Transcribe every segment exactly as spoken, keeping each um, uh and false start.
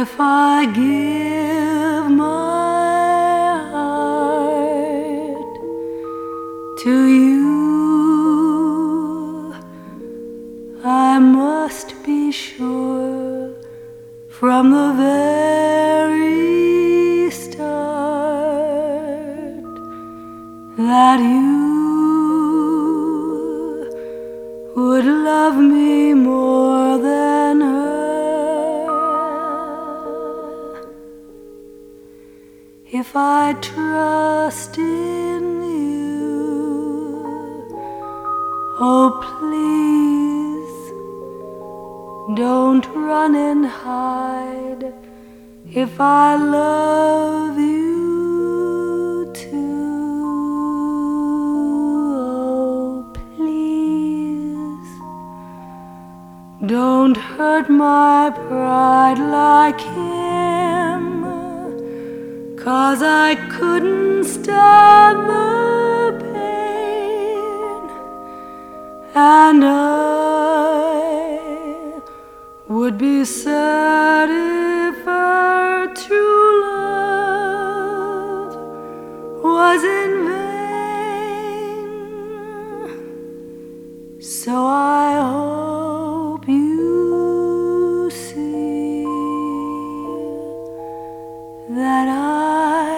if I give my heart to you, I must be sure from the very start that you would love me more than her. If I trust in you, oh please don't run and hide. If I love you too, oh please don't hurt my pride like him, 'cause I couldn't stand the pain, and I would be sad if our true love was in vain. So I hope you see that I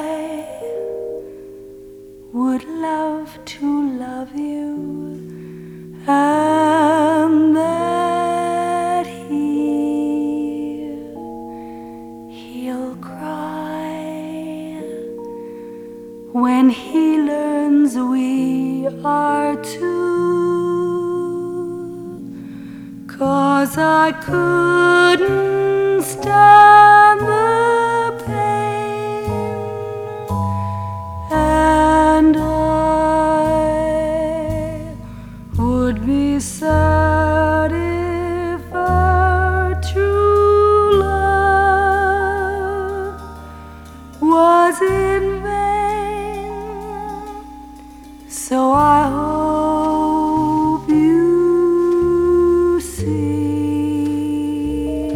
would love to love you, and that he, he'll cry when he learns we are two, 'cause I couldn't stand the pain, and I would be sad if our true love was in vain. So I hope you see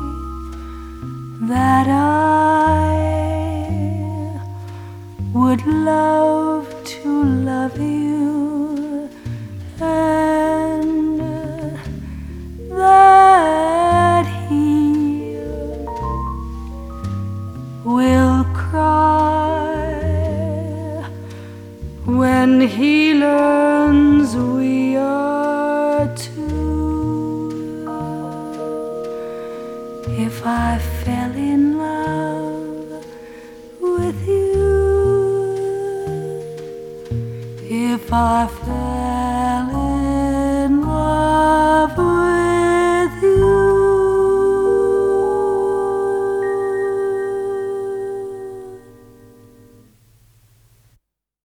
that I would love to love you, and that he will cry when he learns we are two. If I fell in love with you, if I fell